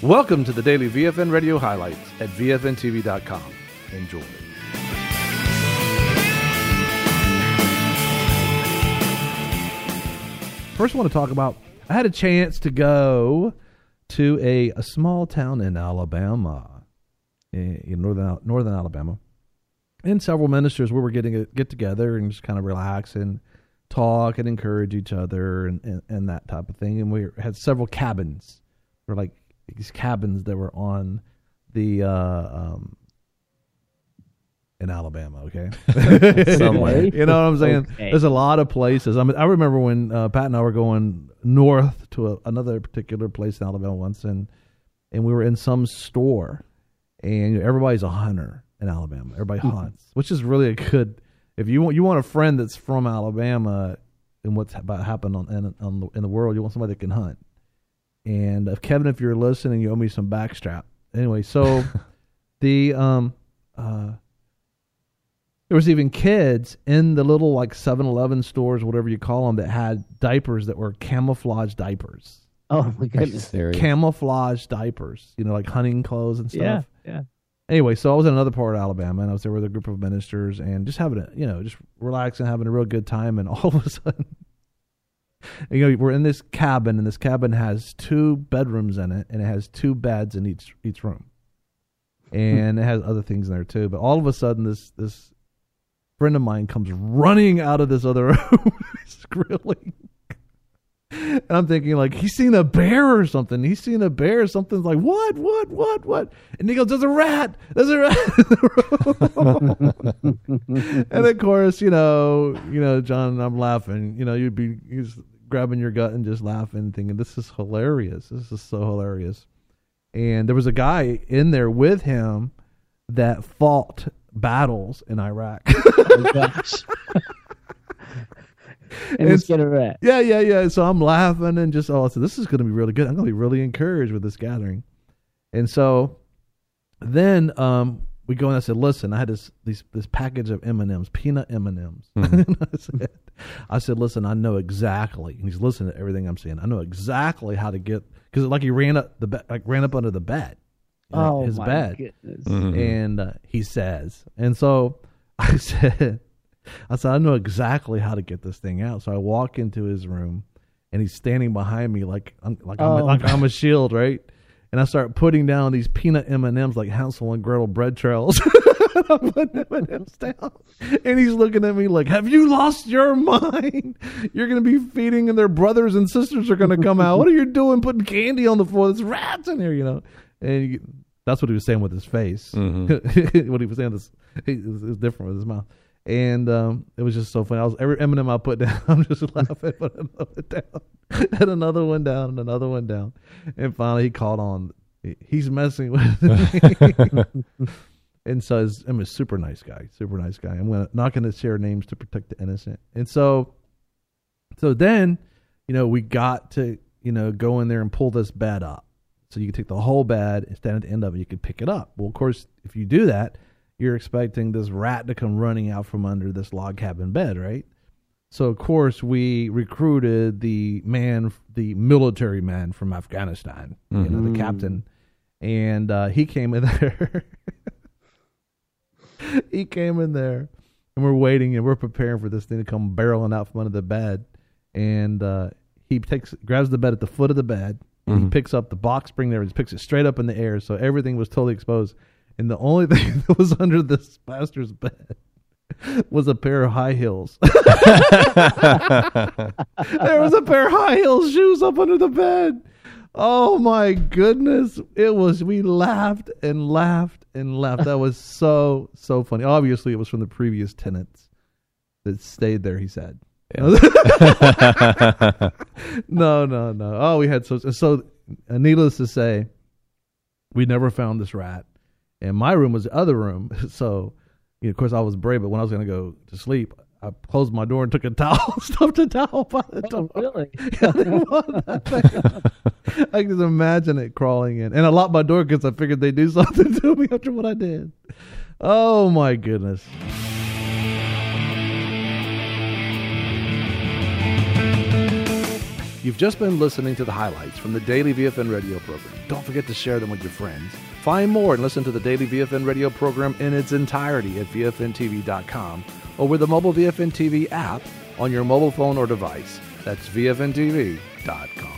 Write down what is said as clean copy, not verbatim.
Welcome to the daily VFN radio highlights at VFNTV.com. Enjoy. First, I want to talk about, I had a chance to go to a small town in Alabama, in northern Alabama, and several ministers we were get together and just kind of relax and talk and encourage each other and that type of thing. And we had several cabins, or like these cabins that were on the in Alabama, okay? Somewhere. You know what I'm saying? Okay. There's a lot of places. I mean, I remember when Pat and I were going north to another particular place in Alabama once, and we were in some store, and everybody's a hunter in Alabama. Everybody hunts, which is really a good. If you want a friend that's from Alabama and what's about happened in the world, you want somebody that can hunt. And Kevin, if you're listening, you owe me some backstrap. Anyway, so there was even kids in the little like 7-Eleven stores, whatever you call them, that had diapers that were camouflage diapers. Oh my goodness! Camouflage diapers, like hunting clothes and stuff. Yeah. Anyway, so I was in another part of Alabama, and I was there with a group of ministers, and just having just relaxing, having a real good time, and all of a sudden, we're in this cabin, and this cabin has 2 bedrooms in it, and it has 2 beds in each room, and it has other things in there too. But all of a sudden, this friend of mine comes running out of this other room, squealing. And I'm thinking, like, he's seen a bear or something. He's seen a bear or something. Like, what? And he goes, there's a rat in the room. And of course, John, I'm laughing. He's grabbing your gut and just laughing, thinking, this is hilarious. This is so hilarious. And there was a guy in there with him that fought battles in Iraq. Oh my gosh. And let's get a rat. Yeah. So I'm laughing and just, so this is going to be really good. I'm going to be really encouraged with this gathering. And so then we go and I said, listen, I had this package of M&Ms, peanut M&Ms. Mm-hmm. And I said, listen, I know exactly. And he's listening to everything I'm saying. I know exactly how to get, because like he ran up under the bed. His bed. Goodness. Mm-hmm. And he says, and so I said, I know exactly how to get this thing out. So I walk into his room, and he's standing behind me like I'm a shield, right? And I start putting down these peanut M&Ms like Hansel and Gretel bread trails. I'm putting M&Ms down, and he's looking at me like, "Have you lost your mind? You're going to be feeding, and their brothers and sisters are going to come out. What are you doing, putting candy on the floor? There's rats in here, And that's what he was saying with his face. Mm-hmm. What he was saying it was different with his mouth. And it was just so funny. Every M&M I put down, I'm just laughing, put another down, and another one down, and another one down. And finally he caught on. He's messing with me. And so I'm a super nice guy. I'm not going to share names to protect the innocent. And so then, we got to, go in there and pull this bed up. So you could take the whole bed and stand at the end of it. You could pick it up. Well, of course, if you do that, you're expecting this rat to come running out from under this log cabin bed, right? So, of course, we recruited the military man from Afghanistan, the captain. And he came in there. And we're waiting, and we're preparing for this thing to come barreling out from under the bed. And he grabs the bed at the foot of the bed. And he picks up the box spring there and picks it straight up in the air. So everything was totally exposed. And the only thing that was under this pastor's bed was a pair of high heels. There was a pair of high heel shoes up under the bed. Oh my goodness. We laughed and laughed and laughed. That was so funny. Obviously, it was from the previous tenants that stayed there, he said. Yeah. No. Oh, we had so needless to say, we never found this rat. And my room was the other room. So, of course, I was brave, but when I was going to go to sleep, I closed my door and took a towel, stuffed a towel by the door. Oh, really? I can just imagine it crawling in. And I locked my door because I figured they'd do something to me after what I did. Oh, my goodness. You've just been listening to the highlights from the Daily VFN radio program. Don't forget to share them with your friends. Find more and listen to the Daily VFN radio program in its entirety at VFNTV.com or with the mobile VFN TV app on your mobile phone or device. That's VFNTV.com.